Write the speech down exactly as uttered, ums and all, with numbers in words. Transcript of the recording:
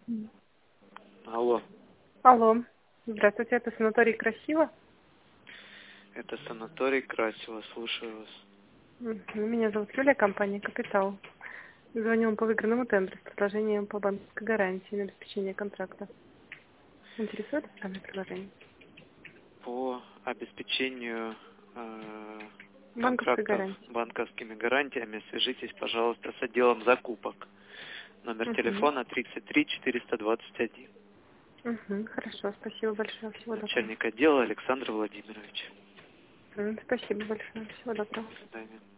Алло. Алло. Здравствуйте, это санаторий «Красиво». Это санаторий Красиво, слушаю вас. Мгм. Меня зовут Юлия, компания «Капитал». Звоню вам по выигранному тендеру с предложением по банковской гарантии на обеспечение контракта. Интересует данное предложение? По обеспечению э, Банковской контрактов гарантии. банковскими гарантиями свяжитесь, пожалуйста, с отделом закупок. Номер Угу. телефона тридцать три четыреста двадцать один. Угу. Хорошо, спасибо большое. Всего доброго. Начальник отдела Александр Владимирович. М, Спасибо большое. Всего доброго. До свидания.